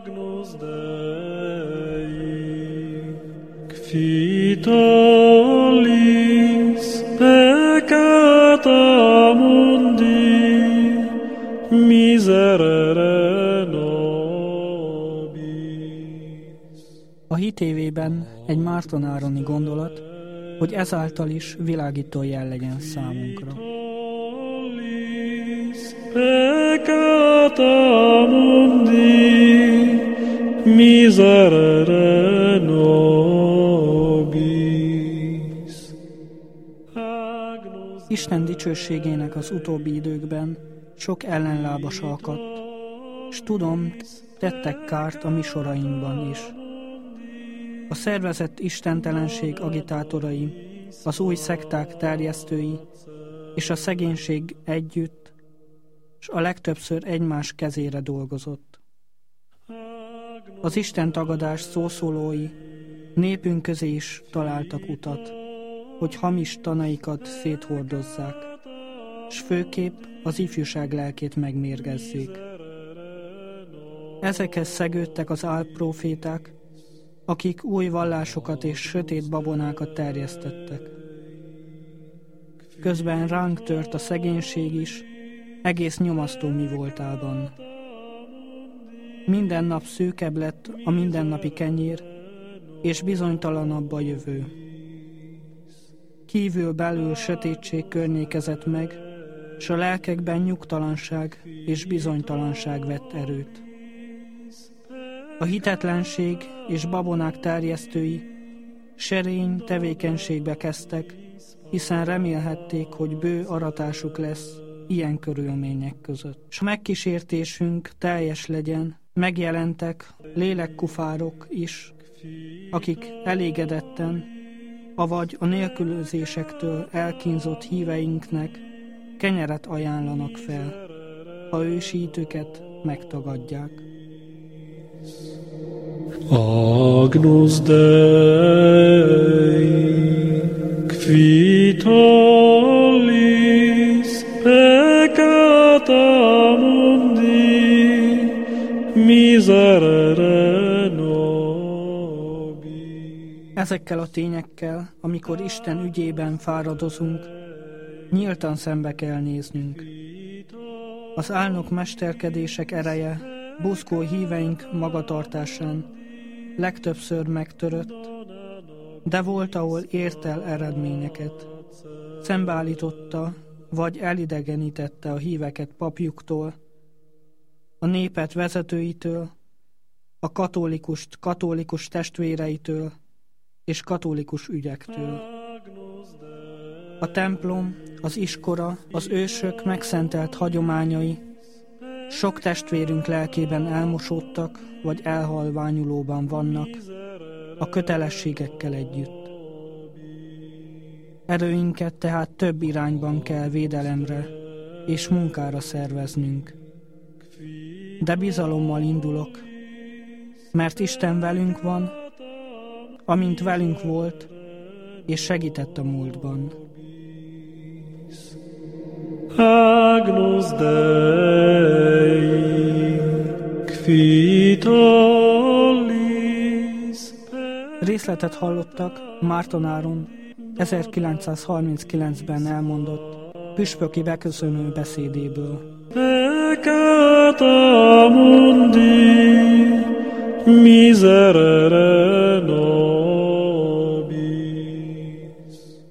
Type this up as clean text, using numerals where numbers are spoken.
Agnus Dei, qui tollis peccata mundi, miserere nobis. A hitévében egy mártonároni gondolat, hogy ezáltal is világító jel legyen számunkra. Peccata mundi, miserere nobis. Isten dicsőségének az utóbbi időkben sok ellenlábas akadt, s tudom, tettek kárt a mi sorainkban is. A szervezett istentelenség agitátorai, az új szekták terjesztői és a szegénység együtt, s a legtöbbször egymás kezére dolgozott. Az Isten tagadás szószólói népünk közé is találtak utat, hogy hamis tanaikat széthordozzák, s főképp az ifjúság lelkét megmérgezzék. Ezekhez szegődtek az álproféták, akik új vallásokat és sötét babonákat terjesztettek. Közben ránk tört a szegénység is, egész nyomasztó mi voltában. Minden nap szűkebb lett a mindennapi kenyér, és bizonytalanabb a jövő. Kívül-belül sötétség környékezett meg, s a lelkekben nyugtalanság és bizonytalanság vett erőt. A hitetlenség és babonák terjesztői serény tevékenységbe kezdtek, hiszen remélhették, hogy bő aratásuk lesz ilyen körülmények között. S megkísértésünk teljes legyen, megjelentek lélekkufárok is, akik elégedetten, avagy a nélkülözésektől elkínzott híveinknek kenyeret ajánlanak fel, ha ősítőket megtagadják. Agnus Dei, qui tollis peccata mundi, miserere nobis. Ezekkel a tényekkel, amikor Isten ügyében fáradozunk, nyíltan szembe kell néznünk. Az álnok mesterkedések ereje buzgó híveink magatartásán legtöbbször megtörött, de volt, ahol ért el eredményeket. Szembeállította, vagy elidegenítette a híveket papjuktól, a népet vezetőitől, a katólikust katolikus testvéreitől és katolikus ügyektől. A templom, az iskola, az ősök megszentelt hagyományai sok testvérünk lelkében elmosódtak, vagy elhalványulóban vannak, a kötelességekkel együtt. Erőinket tehát több irányban kell védelemre és munkára szerveznünk. De bizalommal indulok, mert Isten velünk van, amint velünk volt, és segített a múltban. Agnus Dei, qui tollis. Részletet hallottak Márton Áron 1939-ben elmondott püspöki beköszönő beszédéből. Peccata mundi, miserere